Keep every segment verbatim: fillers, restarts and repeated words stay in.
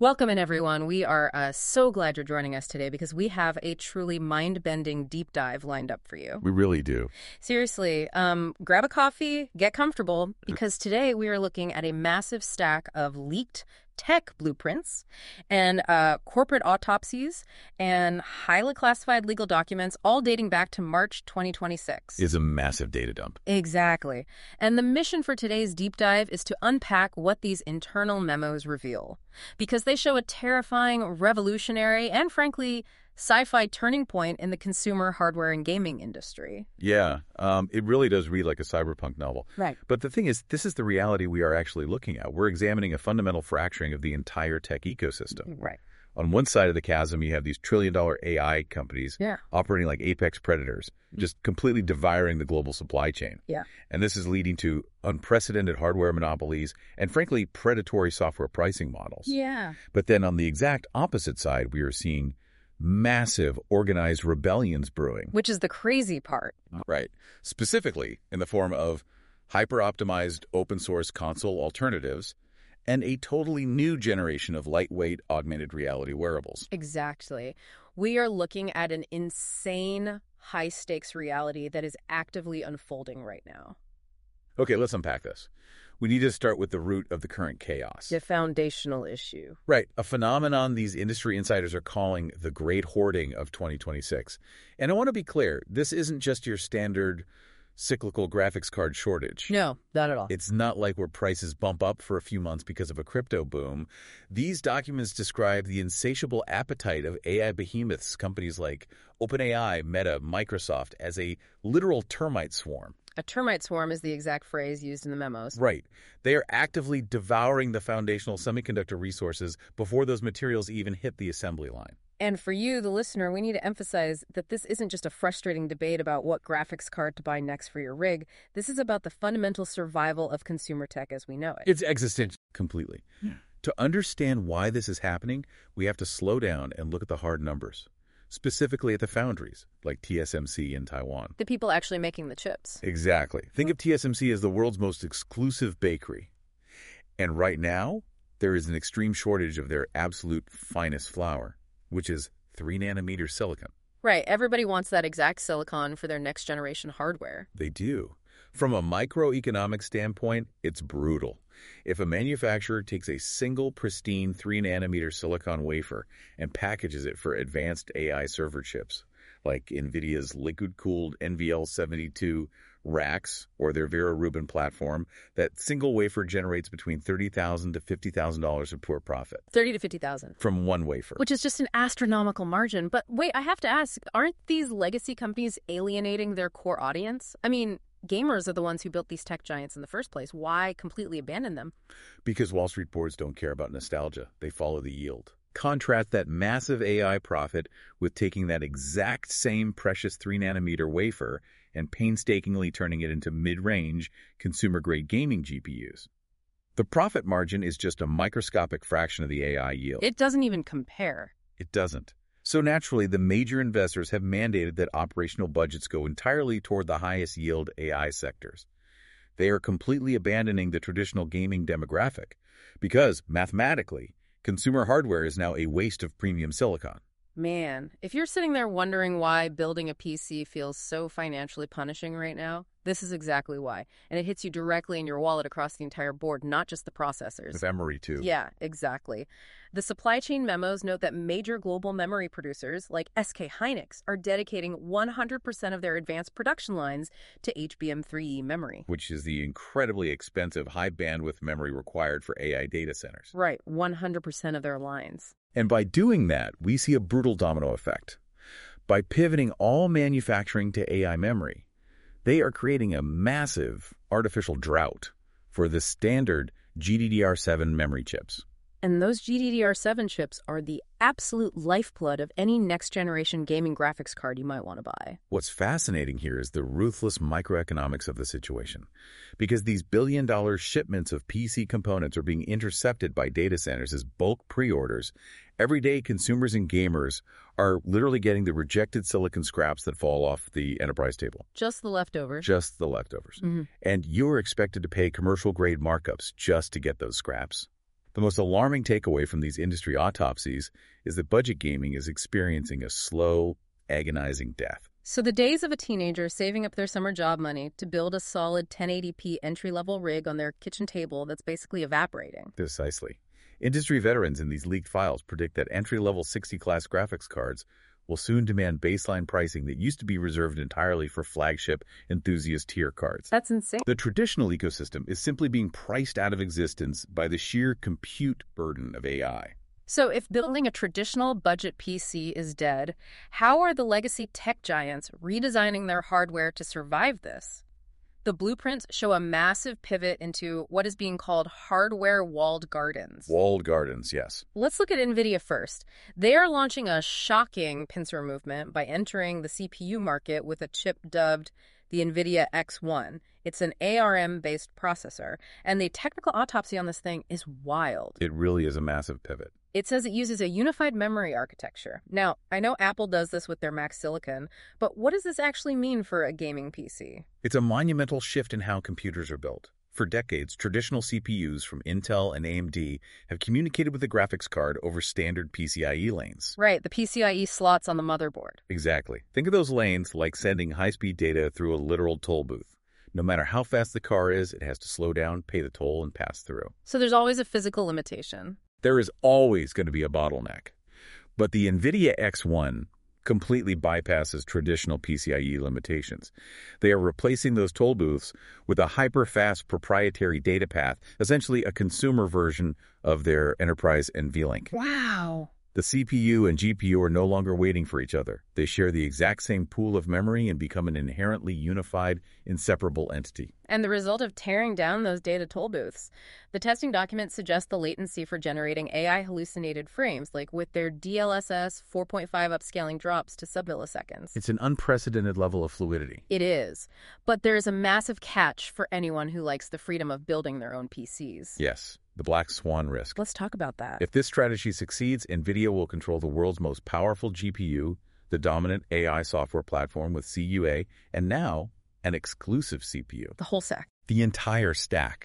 Welcome in, everyone. We are uh, so glad you're joining us today because we have a truly mind-bending deep dive lined up for you. We really do. Seriously, um, grab a coffee, get comfortable, because today we are looking at a massive stack of leaked tech blueprints and uh, corporate autopsies and highly classified legal documents, all dating back to March twenty twenty-six. Is a massive data dump. Exactly. And the mission for today's deep dive is to unpack what these internal memos reveal, because they show a terrifying, revolutionary, and frankly, sci-fi turning point in the consumer hardware and gaming industry. Yeah, um, it really does read like a cyberpunk novel. Right. But the thing is, this is the reality we are actually looking at. We're examining a fundamental fracturing of the entire tech ecosystem. Right. On one side of the chasm, you have these trillion-dollar A I companies yeah. operating like apex predators, just completely devouring the global supply chain. Yeah. And this is leading to unprecedented hardware monopolies and, frankly, predatory software pricing models. Yeah. But then on the exact opposite side, we are seeing massive organized rebellions brewing. Which is the crazy part. Right. Specifically in the form of hyper-optimized open-source console alternatives and a totally new generation of lightweight augmented reality wearables. Exactly. We are looking at an insane high-stakes reality that is actively unfolding right now. Okay, let's unpack this. We need to start with the root of the current chaos. The foundational issue. Right. A phenomenon these industry insiders are calling the great hoarding of twenty twenty-six. And I want to be clear, this isn't just your standard cyclical graphics card shortage. No, not at all. It's not like where prices bump up for a few months because of a crypto boom. These documents describe the insatiable appetite of A I behemoths, companies like OpenAI, Meta, Microsoft, as a literal termite swarm. A termite swarm is the exact phrase used in the memos. Right. They are actively devouring the foundational semiconductor resources before those materials even hit the assembly line. And for you, the listener, we need to emphasize that this isn't just a frustrating debate about what graphics card to buy next for your rig. This is about the fundamental survival of consumer tech as we know it. It's existential completely. Yeah. To understand why this is happening, we have to slow down and look at the hard numbers. Specifically at the foundries, like T S M C in Taiwan. The people actually making the chips. Exactly. Think of T S M C as the world's most exclusive bakery. And right now, there is an extreme shortage of their absolute finest flour, which is three nanometer silicon. Right. Everybody wants that exact silicon for their next generation hardware. They do. From a microeconomic standpoint, it's brutal. If a manufacturer takes a single pristine three nanometer silicon wafer and packages it for advanced A I server chips, like NVIDIA's liquid-cooled N V L seventy-two racks or their Vera Rubin platform, that single wafer generates between thirty thousand dollars to fifty thousand dollars of pure profit. thirty thousand to fifty thousand dollars. From one wafer. Which is just an astronomical margin. But wait, I have to ask, aren't these legacy companies alienating their core audience? I mean, gamers are the ones who built these tech giants in the first place. Why completely abandon them? Because Wall Street boards don't care about nostalgia. They follow the yield. Contrast that massive A I profit with taking that exact same precious three nanometer wafer and painstakingly turning it into mid-range, consumer-grade gaming G P Us. The profit margin is just a microscopic fraction of the A I yield. It doesn't even compare. It doesn't. So naturally, the major investors have mandated that operational budgets go entirely toward the highest yield A I sectors. They are completely abandoning the traditional gaming demographic because, mathematically, consumer hardware is now a waste of premium silicon. Man, if you're sitting there wondering why building a P C feels so financially punishing right now, this is exactly why. And it hits you directly in your wallet across the entire board, not just the processors. With memory, too. Yeah, exactly. The supply chain memos note that major global memory producers like S K Hynix are dedicating one hundred percent of their advanced production lines to H B M three E memory. Which is the incredibly expensive high-bandwidth memory required for A I data centers. Right, one hundred percent of their lines. And by doing that, we see a brutal domino effect. By pivoting all manufacturing to A I memory, they are creating a massive artificial drought for the standard G D D R seven memory chips. And those G D D R seven chips are the absolute lifeblood of any next-generation gaming graphics card you might want to buy. What's fascinating here is the ruthless microeconomics of the situation. Because these billion-dollar shipments of P C components are being intercepted by data centers as bulk pre-orders, everyday consumers and gamers are literally getting the rejected silicon scraps that fall off the enterprise table. Just the leftovers. Just the leftovers. Mm-hmm. And you're expected to pay commercial-grade markups just to get those scraps. The most alarming takeaway from these industry autopsies is that budget gaming is experiencing a slow, agonizing death. So the days of a teenager saving up their summer job money to build a solid ten eighty p entry-level rig on their kitchen table that's basically evaporating. Precisely. Industry veterans in these leaked files predict that entry-level sixty-class graphics cards will soon demand baseline pricing that used to be reserved entirely for flagship enthusiast tier cards. That's insane. The traditional ecosystem is simply being priced out of existence by the sheer compute burden of A I. So if building a traditional budget P C is dead, how are the legacy tech giants redesigning their hardware to survive this? The blueprints show a massive pivot into what is being called hardware walled gardens. Walled gardens, yes. Let's look at NVIDIA first. They are launching a shocking pincer movement by entering the C P U market with a chip dubbed the NVIDIA X one. It's an A R M-based processor, and the technical autopsy on this thing is wild. It really is a massive pivot. It says it uses a unified memory architecture. Now, I know Apple does this with their Mac Silicon, but what does this actually mean for a gaming P C? It's a monumental shift in how computers are built. For decades, traditional C P Us from Intel and A M D have communicated with the graphics card over standard P C I E lanes. Right, the P C I E slots on the motherboard. Exactly. Think of those lanes like sending high-speed data through a literal toll booth. No matter how fast the car is, it has to slow down, pay the toll, and pass through. So there's always a physical limitation. There is always going to be a bottleneck. But the NVIDIA X one completely bypasses traditional P C I E limitations. They are replacing those toll booths with a hyper-fast proprietary data path, essentially a consumer version of their enterprise NVLink. Wow. The C P U and G P U are no longer waiting for each other. They share the exact same pool of memory and become an inherently unified, inseparable entity. And the result of tearing down those data toll booths. The testing documents suggest the latency for generating A I hallucinated frames, like with their D L S S four point five upscaling drops to sub-milliseconds. It's an unprecedented level of fluidity. It is. But there is a massive catch for anyone who likes the freedom of building their own P Cs. Yes, the black swan risk. Let's talk about that. If this strategy succeeds, NVIDIA will control the world's most powerful G P U, the dominant A I software platform with C U A, and now an exclusive C P U. The whole stack. The entire stack.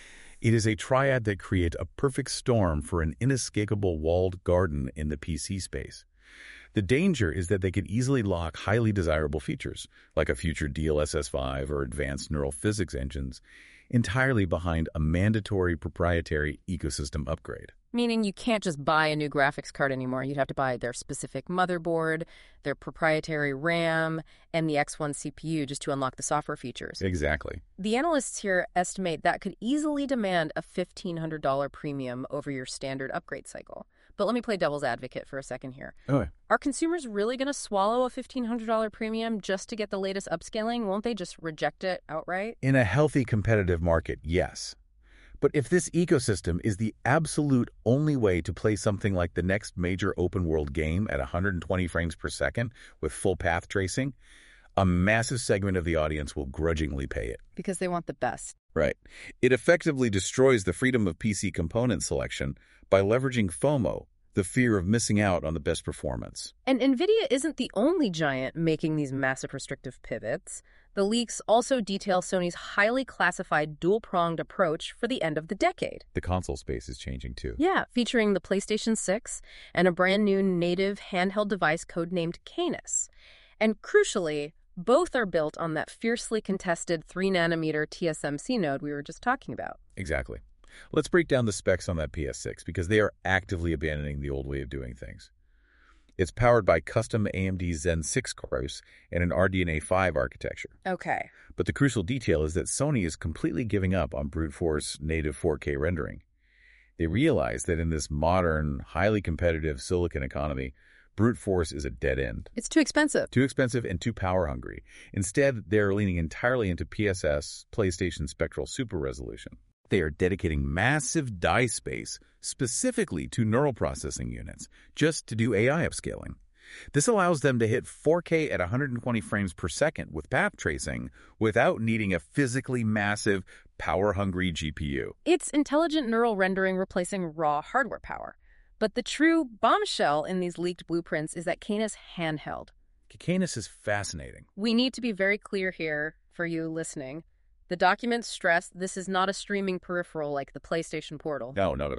It is a triad that creates a perfect storm for an inescapable walled garden in the P C space. The danger is that they could easily lock highly desirable features, like a future D L S S five or advanced neural physics engines, entirely behind a mandatory proprietary ecosystem upgrade. Meaning you can't just buy a new graphics card anymore. You'd have to buy their specific motherboard, their proprietary RAM, and the X one C P U just to unlock the software features. Exactly. The analysts here estimate that could easily demand a fifteen hundred dollars premium over your standard upgrade cycle. But let me play devil's advocate for a second here. Oh. Are consumers really going to swallow a fifteen hundred dollars premium just to get the latest upscaling? Won't they just reject it outright? In a healthy competitive market, yes. But if this ecosystem is the absolute only way to play something like the next major open-world game at one hundred twenty frames per second with full path tracing, a massive segment of the audience will grudgingly pay it. Because they want the best. Right. It effectively destroys the freedom of P C component selection by leveraging FOMO, the fear of missing out on the best performance. And NVIDIA isn't the only giant making these massive restrictive pivots. The leaks also detail Sony's highly classified dual-pronged approach for the end of the decade. The console space is changing too. Yeah, featuring the PlayStation six and a brand new native handheld device codenamed Canis. And crucially, both are built on that fiercely contested three nanometer T S M C node we were just talking about. Exactly. Let's break down the specs on that P S six because they are actively abandoning the old way of doing things. It's powered by custom A M D Zen six cores and an R D N A five architecture. Okay. But the crucial detail is that Sony is completely giving up on brute force native four K rendering. They realize that in this modern, highly competitive silicon economy, brute force is a dead end. It's too expensive. Too expensive and too power hungry. Instead, they're leaning entirely into P S S, PlayStation Spectral Super Resolution. They are dedicating massive die space specifically to neural processing units just to do A I upscaling. This allows them to hit four K at one hundred twenty frames per second with path tracing without needing a physically massive, power-hungry G P U. It's intelligent neural rendering replacing raw hardware power. But the true bombshell in these leaked blueprints is that Canis handheld. Canis is fascinating. We need to be very clear here for you listening. The documents stress this is not a streaming peripheral like the PlayStation Portal. No, not at all.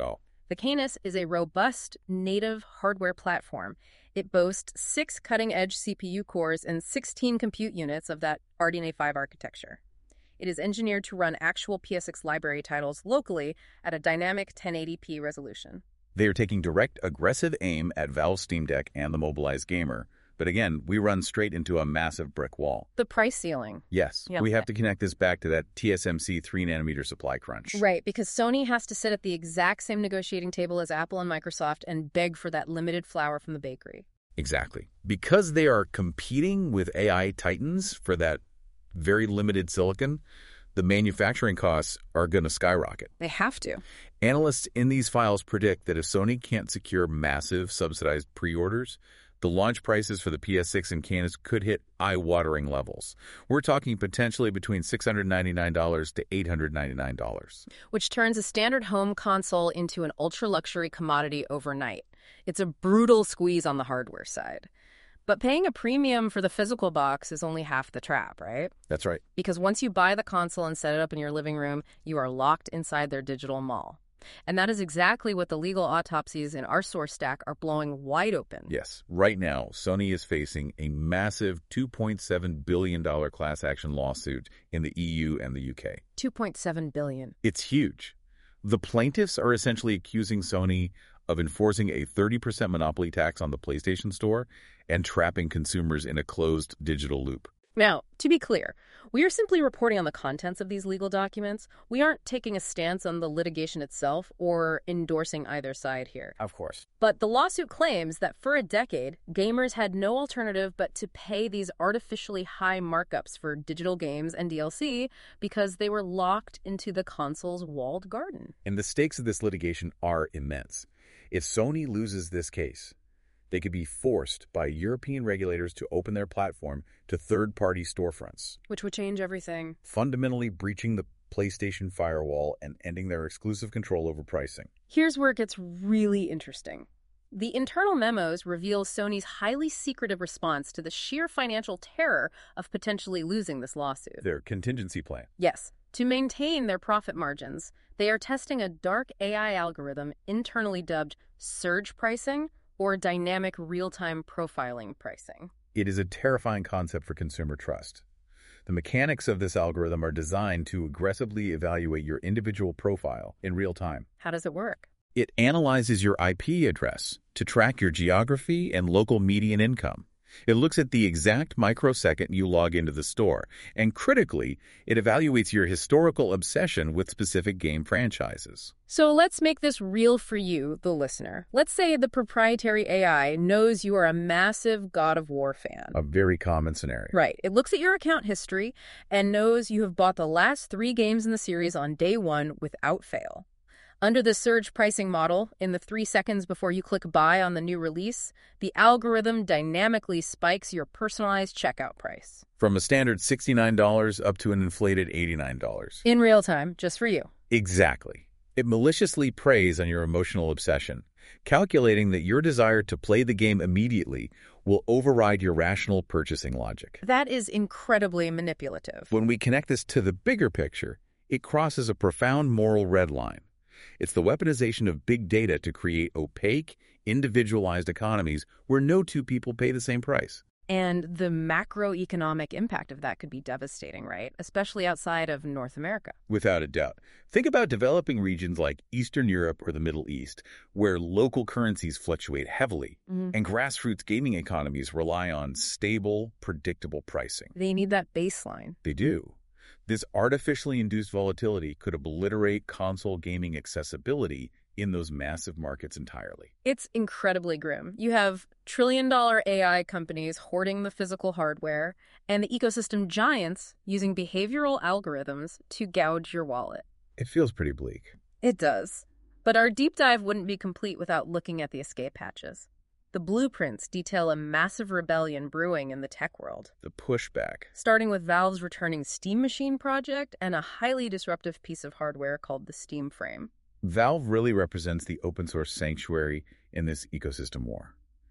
The Canis is a robust native hardware platform. It boasts six cutting-edge C P U cores and sixteen compute units of that R D N A five architecture. It is engineered to run actual P S X library titles locally at a dynamic ten eighty p resolution. They are taking direct, aggressive aim at Valve's Steam Deck and the Mobilize Gamer. But again, we run straight into a massive brick wall. The price ceiling. Yes, Yep. we have to connect this back to that T S M C three nanometer supply crunch. Right, because Sony has to sit at the exact same negotiating table as Apple and Microsoft and beg for that limited flour from the bakery. Exactly. Because they are competing with A I titans for that very limited silicon, the manufacturing costs are going to skyrocket. They have to. Analysts in these files predict that if Sony can't secure massive subsidized pre-orders, the launch prices for the P S six and Canis could hit eye-watering levels. We're talking potentially between six hundred ninety-nine dollars to eight hundred ninety-nine dollars. Which turns a standard home console into an ultra-luxury commodity overnight. It's a brutal squeeze on the hardware side. But paying a premium for the physical box is only half the trap, right? That's right. Because once you buy the console and set it up in your living room, you are locked inside their digital mall. And that is exactly what the legal autopsies in our source stack are blowing wide open. Yes. Right now, Sony is facing a massive two point seven billion dollars class action lawsuit in the E U and the U K. two point seven billion dollars. It's huge. The plaintiffs are essentially accusing Sony of enforcing a thirty percent monopoly tax on the PlayStation Store and trapping consumers in a closed digital loop. Now, to be clear, we are simply reporting on the contents of these legal documents. We aren't taking a stance on the litigation itself or endorsing either side here. Of course. But the lawsuit claims that for a decade, gamers had no alternative but to pay these artificially high markups for digital games and D L C because they were locked into the console's walled garden. And the stakes of this litigation are immense. If Sony loses this case, they could be forced by European regulators to open their platform to third-party storefronts, Which would change everything. fundamentally breaching the PlayStation firewall and ending their exclusive control over pricing. Here's where it gets really interesting. The internal memos reveal Sony's highly secretive response to the sheer financial terror of potentially losing this lawsuit. Their contingency plan. Yes, to maintain their profit margins, they are testing a dark A I algorithm internally dubbed surge pricing or dynamic real-time profiling pricing. It is a terrifying concept for consumer trust. The mechanics of this algorithm are designed to aggressively evaluate your individual profile in real time. How does it work? It analyzes your I P address to track your geography and local median income. It looks at the exact microsecond you log into the store, and critically, it evaluates your historical obsession with specific game franchises. So let's make this real for you, the listener. Let's say the proprietary A I knows you are a massive God of War fan. A very common scenario. Right. It looks at your account history and knows you have bought the last three games in the series on day one without fail. Under the surge pricing model, in the three seconds before you click buy on the new release, the algorithm dynamically spikes your personalized checkout price. From a standard sixty-nine dollars up to an inflated eighty-nine dollars. In real time, just for you. Exactly. It maliciously preys on your emotional obsession, calculating that your desire to play the game immediately will override your rational purchasing logic. That is incredibly manipulative. When we connect this to the bigger picture, it crosses a profound moral red line. It's the weaponization of big data to create opaque, individualized economies where no two people pay the same price. And the macroeconomic impact of that could be devastating, right? Especially outside of North America. Without a doubt. Think about developing regions like Eastern Europe or the Middle East, where local currencies fluctuate heavily, Mm-hmm. and grassroots gaming economies rely on stable, predictable pricing. They need that baseline. They do. This artificially induced volatility could obliterate console gaming accessibility in those massive markets entirely. It's incredibly grim. You have trillion-dollar A I companies hoarding the physical hardware, and the ecosystem giants using behavioral algorithms to gouge your wallet. It feels pretty bleak. It does. But our deep dive wouldn't be complete without looking at the escape hatches. The blueprints detail a massive rebellion brewing in the tech world, The pushback. starting with Valve's returning Steam Machine project and a highly disruptive piece of hardware called the Steam Frame. Valve really represents the open source sanctuary in this ecosystem war.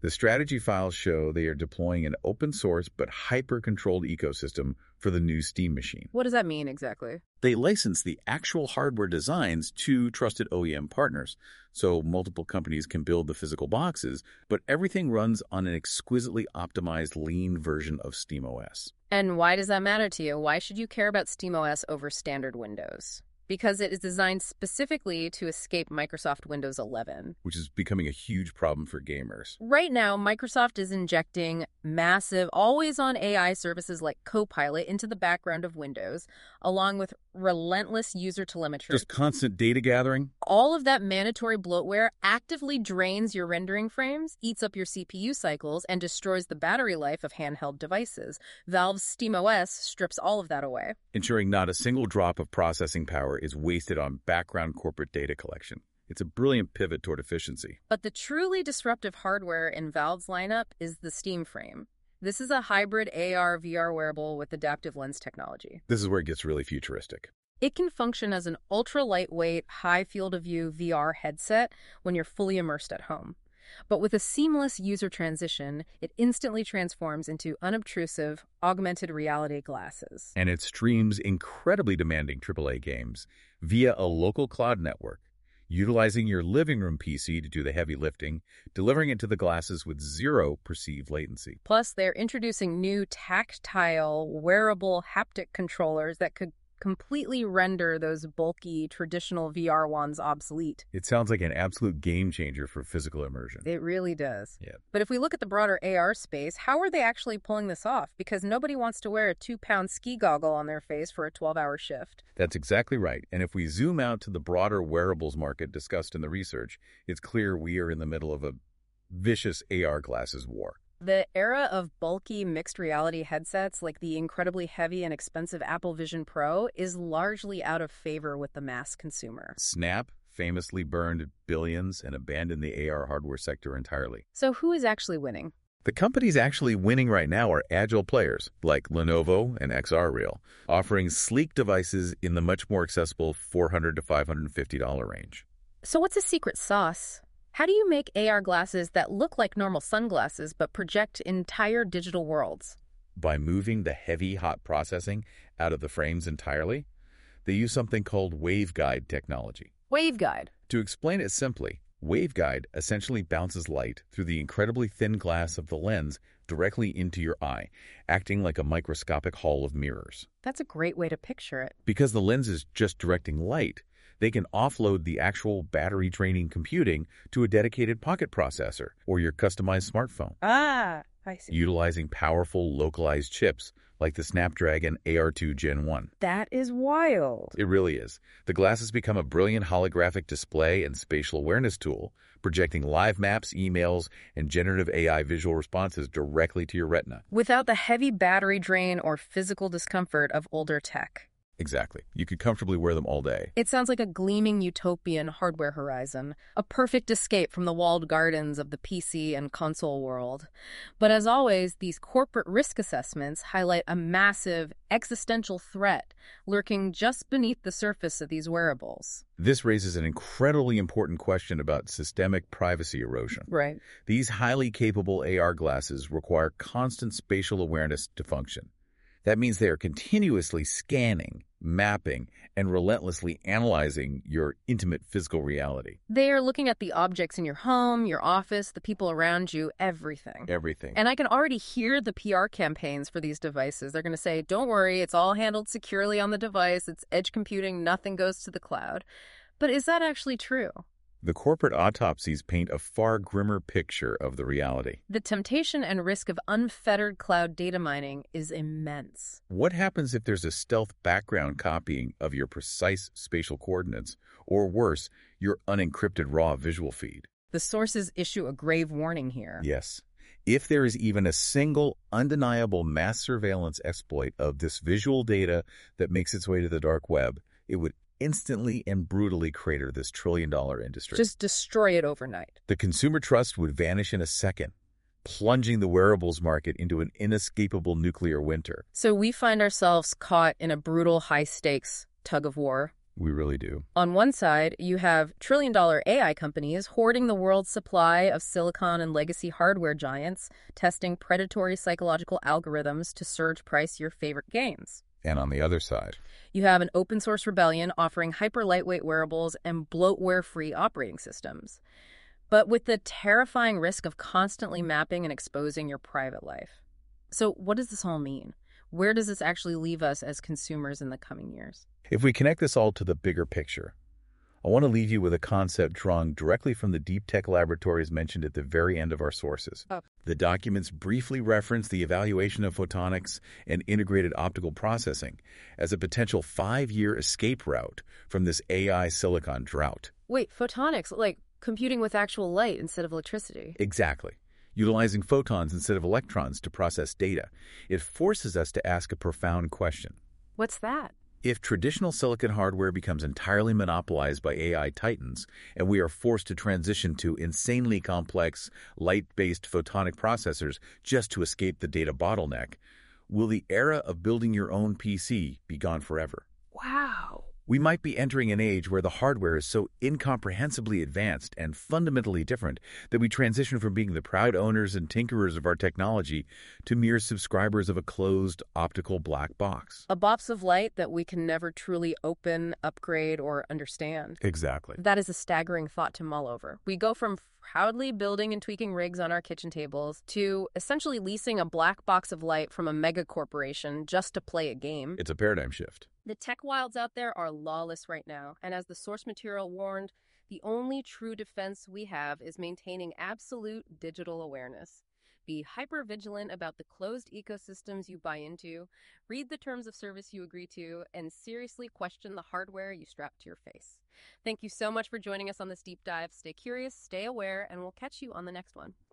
The strategy files show they are deploying an open-source but hyper-controlled ecosystem for the new Steam machine. What does that mean exactly? They license the actual hardware designs to trusted O E M partners, so multiple companies can build the physical boxes, but everything runs on an exquisitely optimized lean version of SteamOS. And why does that matter to you? Why should you care about SteamOS over standard Windows? Because it is designed specifically to escape Microsoft Windows eleven. Which is becoming a huge problem for gamers. Right now, Microsoft is injecting massive, always-on A I services like Copilot into the background of Windows, along with relentless user telemetry. Just constant data gathering? All of that mandatory bloatware actively drains your rendering frames, eats up your C P U cycles, and destroys the battery life of handheld devices. Valve's SteamOS strips all of that away, ensuring not a single drop of processing power is wasted on background corporate data collection. It's a brilliant pivot toward efficiency. But the truly disruptive hardware in Valve's lineup is the Steam Frame. This is a hybrid A R V R wearable with adaptive lens technology. This is where it gets really futuristic. It can function as an ultra-lightweight, high field-of-view V R headset when you're fully immersed at home. But with a seamless user transition, it instantly transforms into unobtrusive, augmented reality glasses. And it streams incredibly demanding triple A games via a local cloud network, utilizing your living room P C to do the heavy lifting, delivering it to the glasses with zero perceived latency. Plus, they're introducing new tactile, wearable haptic controllers that could completely render those bulky, traditional V R wands obsolete. It sounds like an absolute game changer for physical immersion. It really does. Yeah. But if we look at the broader A R space, how are they actually pulling this off? Because nobody wants to wear a two-pound ski goggle on their face for a twelve-hour shift. That's exactly right. And if we zoom out to the broader wearables market discussed in the research, it's clear we are in the middle of a vicious A R glasses war. The era of bulky mixed reality headsets like the incredibly heavy and expensive Apple Vision Pro is largely out of favor with the mass consumer. Snap famously burned billions and abandoned the A R hardware sector entirely. So who is actually winning? The companies actually winning right now are agile players like Lenovo and X R Real, offering sleek devices in the much more accessible four hundred to five hundred fifty dollars range. So what's the secret sauce? How do you make A R glasses that look like normal sunglasses but project entire digital worlds? By moving the heavy, hot processing out of the frames entirely, they use something called waveguide technology. Waveguide? To explain it simply, waveguide essentially bounces light through the incredibly thin glass of the lens directly into your eye, acting like a microscopic hall of mirrors. That's a great way to picture it. Because the lens is just directing light, they can offload the actual battery-draining computing to a dedicated pocket processor or your customized smartphone. Ah, I see. Utilizing powerful, localized chips like the Snapdragon A R two Gen one. That is wild. It really is. The glasses become a brilliant holographic display and spatial awareness tool, projecting live maps, emails, and generative A I visual responses directly to your retina. Without the heavy battery drain or physical discomfort of older tech. Exactly. You could comfortably wear them all day. It sounds like a gleaming utopian hardware horizon, a perfect escape from the walled gardens of the P C and console world. But as always, these corporate risk assessments highlight a massive existential threat lurking just beneath the surface of these wearables. This raises an incredibly important question about systemic privacy erosion. Right. These highly capable A R glasses require constant spatial awareness to function. That means they are continuously scanning, mapping, and relentlessly analyzing your intimate physical reality. They are looking at the objects in your home, your office, the people around you, everything. Everything. And I can already hear the P R campaigns for these devices. They're going to say, don't worry, it's all handled securely on the device. It's edge computing. Nothing goes to the cloud. But is that actually true? The corporate autopsies paint a far grimmer picture of the reality. The temptation and risk of unfettered cloud data mining is immense. What happens if there's a stealth background copying of your precise spatial coordinates, or worse, your unencrypted raw visual feed? The sources issue a grave warning here. Yes. If there is even a single undeniable mass surveillance exploit of this visual data that makes its way to the dark web, it would instantly and brutally crater this trillion-dollar industry. Just destroy it overnight. The consumer trust would vanish in a second, plunging the wearables market into an inescapable nuclear winter. So we find ourselves caught in a brutal high-stakes tug of war. We really do. On one side, you have trillion-dollar A I companies hoarding the world's supply of silicon and legacy hardware giants, testing predatory psychological algorithms to surge price your favorite games. And on the other side, You have an open-source rebellion offering hyper-lightweight wearables and bloatware-free operating systems, but with the terrifying risk of constantly mapping and exposing your private life. So what does this all mean? Where does this actually leave us as consumers in the coming years? if we connect this all to the bigger picture, I want to leave you with a concept drawn directly from the deep tech laboratories mentioned at the very end of our sources. Oh. The documents briefly reference the evaluation of photonics and integrated optical processing as a potential five-year escape route from this A I silicon drought. Wait, photonics, like computing with actual light instead of electricity. Exactly. Utilizing photons instead of electrons to process data, it forces us to ask a profound question. What's that? If traditional silicon hardware becomes entirely monopolized by A I titans, and we are forced to transition to insanely complex, light-based photonic processors just to escape the data bottleneck, will the era of building your own P C be gone forever? Wow. We might be entering an age where the hardware is so incomprehensibly advanced and fundamentally different that we transition from being the proud owners and tinkerers of our technology to mere subscribers of a closed optical black box. A box of light that we can never truly open, upgrade, or understand. Exactly. That is a staggering thought to mull over. We go from proudly building and tweaking rigs on our kitchen tables to essentially leasing a black box of light from a mega corporation just to play a game. It's a paradigm shift. The tech wilds out there are lawless right now, and as the source material warned, the only true defense we have is maintaining absolute digital awareness. Be hyper-vigilant about the closed ecosystems you buy into, read the terms of service you agree to, and seriously question the hardware you strap to your face. Thank you so much for joining us on this deep dive. Stay curious, stay aware, and we'll catch you on the next one.